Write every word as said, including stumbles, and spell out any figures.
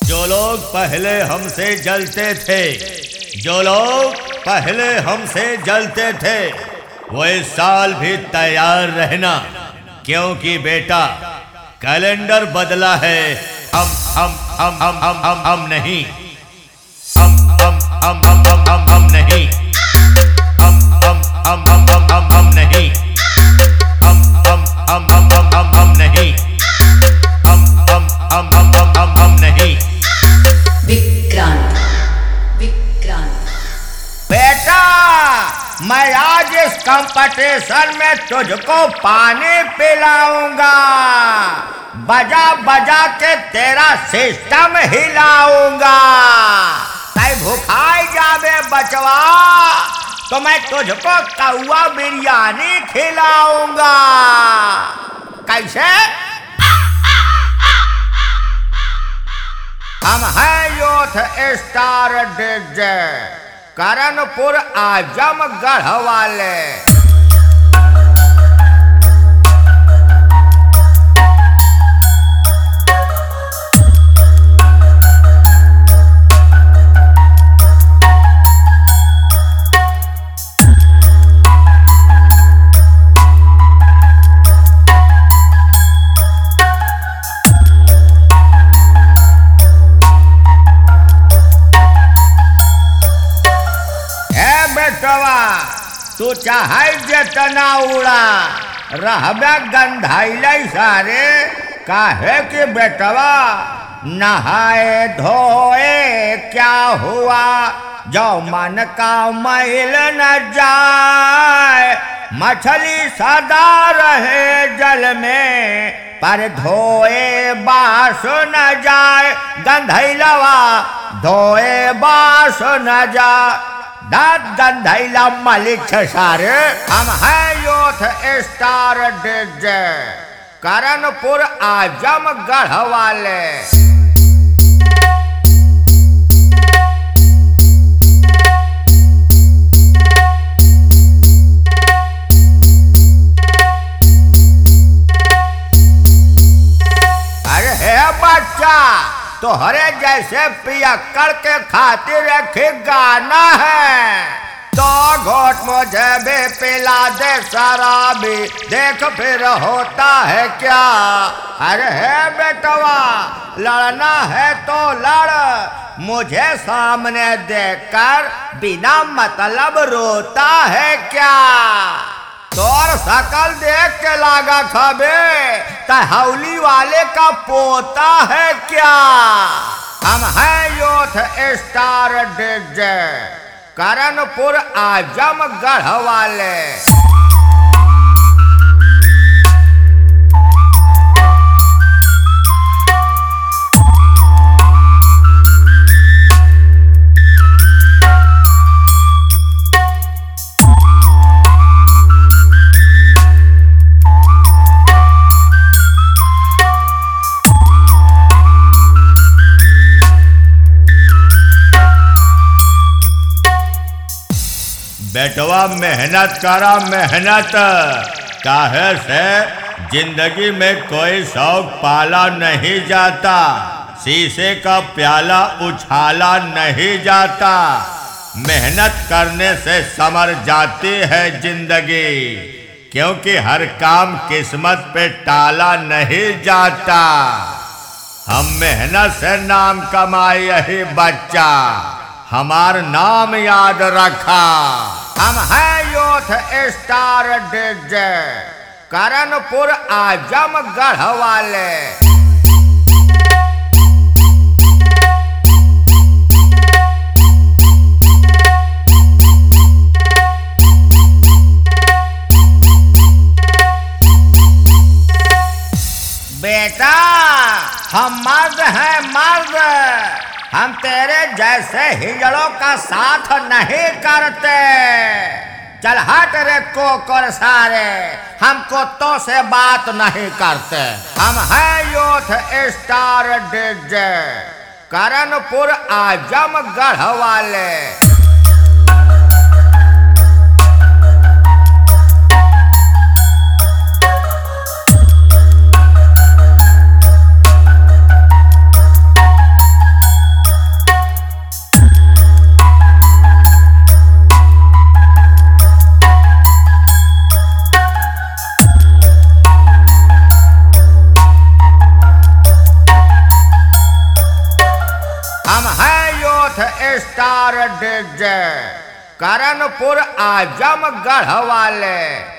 जो लोग पहले हमसे जलते थे जो लोग पहले हमसे जलते थे वो इस साल भी तैयार रहना, क्योंकि बेटा कैलेंडर बदला है। हम हम हम हम हम हम हम नहीं हम हम हम हम हम हम हम नहीं हम हम हम हम हम हम हम नहीं हम हम हम हम हम हम हम नहीं हम हम हम हम हम हम हम नहीं। विक्रांत विक्रांत बेटा मैं आज इस कंपटीशन में तुझको पानी पिलाऊंगा, बजा बजा के तेरा सिस्टम हिलाऊंगा। तै भूखाई जाबे बचवा तो मैं तुझको कौआ बिरयानी खिलाऊंगा। कैसे? हम हैं youth star DJ Karanpur Azamgarh वाले। तू चाहे जेतना उड़ा रहबे गंधाइले सारे, काहे कि बेटवा नहाए धोए क्या हुआ जो मन का मैल न जाए। मछली सदा रहे जल में पर धोए बास न जाए। गंधैलवा धोए बास न जाए। दाद गंधैला मलिक सारे। हम हैं youth star DJ Karanpur Azamgarh वाले। अरे हे बच्चा तोहरे जैसे पियक्कड़ के खातिर एक गाना है, तो घोट मुझे भी पिला दे शराबी, देख फिर होता है क्या। अरे है बेटवा लड़ना है तो लड़, मुझे सामने देखकर बिना मतलब रोता है क्या। तोर शकल देख के लागा खबे तहौली वाले का पोता है क्या। हम हैं youth star DJ Karanpur Azamgarh वाले। बेटवा मेहनत करा मेहनत, काहे से जिंदगी में कोई शौक पाला नहीं जाता, शीशे का प्याला उछाला नहीं जाता। मेहनत करने से संवर जाती है जिंदगी, क्योंकि हर काम किस्मत पे टाला नहीं जाता। हम मेहनत से नाम कमाए यही बच्चा, हमार नाम याद रखा। हम हैं youth star DJ Karanpur Azamgarh वाले। बेटा हम मर्द हैं मर्द, हम तेरे जैसे हिजड़ों का साथ नहीं करते। चल हट रे कोकर सारे, हमको तो से बात नहीं करते। हम हैं youth star DJ Karanpur Azamgarh वाले। स्टार डीजे, कारणपुर आजमगढ़ वाले।